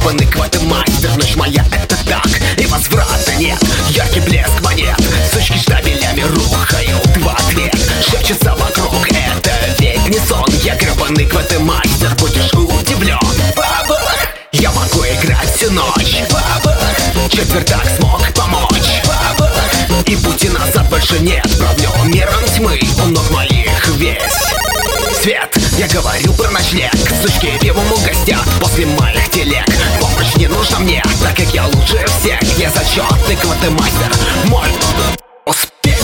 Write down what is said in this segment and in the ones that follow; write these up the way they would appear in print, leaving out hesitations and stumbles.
гребаный квадмастер. Ночь моя — это так, и возврата нет. Яркий блеск монет, сучки штабелями рухают в ответ. Шепчется вокруг, это ведь не сон. Я гребаный квадмастер, будешь удивлен. Бабах! Я могу играть всю ночь. Бабах! Четвертак смог помочь. Бабах! И пути назад больше нет. Правлю миром тьмы, у ног моих весь свет. Я говорю про ночлег, сучки пивом угостят после моих телег. Помощь не нужна мне, так как я лучше всех. Я зачетный квадмастер, мой успех.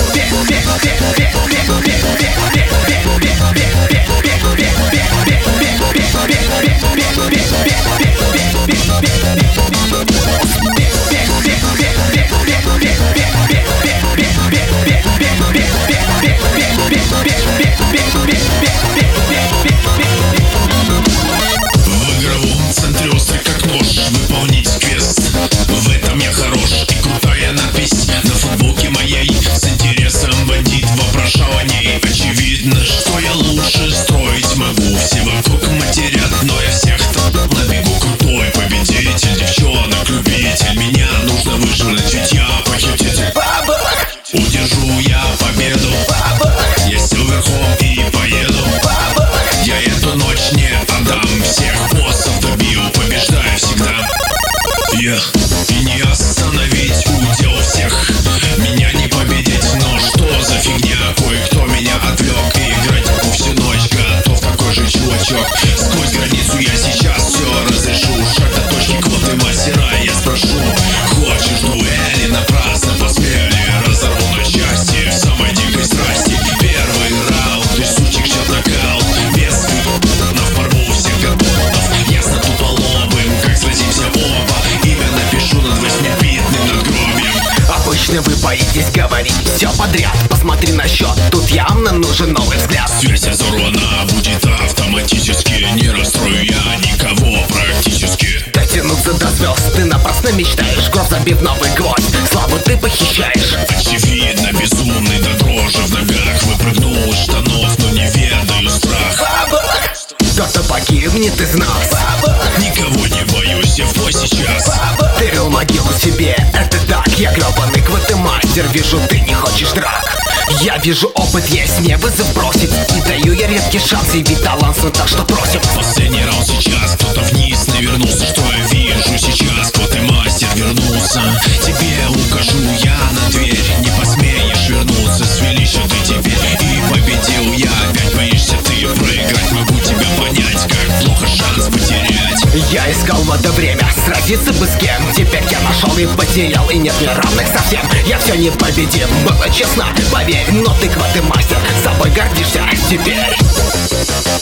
В игровом центре острый как нож, выполнить квест. В этом я хорош, и крутая надпись на футболке моей. С интересом бандит вопрошал о ней. Очевидно, что я лучше строить могу. Все вокруг матерят, но я всех на бегу. Крутой победитель, девчонок любитель. Меня нужно выжрать, ведь я похититель. Удержу я победу, я сел верхом и поеду. Я эту ночь не отдам, всех боссов добью, побеждаю всегда. И не остановить удел всех, меня не победить, но что за фигня? Кое-кто меня отвлек, и играть могу всю ночь, готов такой же чувачок. Сквозь границу я сейчас все разрешу, шаг до точки квадмастера, я спрошу: хочешь дуэли? Напрасно посмели, разорву на части в самой дикой страсти. Первый раунд, и сучек ждет нокаут, без в порву всех горбунов. Ясно туполобым, как сразимся оба, имя напишу над 8-битным надгробием. Обычно вы боитесь говорить все подряд. Посмотри на счет, тут явно нужен новый взгляд. Связь разорвана, будет автоматически. Не расстрою я никого практически. Дотянуться до звезд ты напрасно мечтаешь. Гроб забив новый гвоздь, славу ты похищаешь. Очевидно, безумный до дрожи в ногах. Выпрыгнул из штанов, но не ведаю страх. Кто-то погибнет из нас. Никого не боюсь, я в бой сейчас. Ты рыл могилу себе, это так. Я гребаный квадмастер, вижу, ты не хочешь драк. Я вижу, опыт есть, мне вызов бросить. И даю я редкий шанс, и ведь талант, ну так что просим. Последний раунд сейчас, кто-то вниз навернулся. Что я вижу сейчас? Квадмастер вернулся. Тебе укажу я на дверь, не посмеешь вернуться. Свели счеты теперь, и победил я. Опять боишься ты проиграть, могу тебя понять, как плохо шанс потерять. Я искал в это время сразиться бы с кем. Теперь я нашел и потерял, и нет мне равных совсем. Я все не победим, было честно, поверь. Но ты квадмастер, собой гордишься теперь.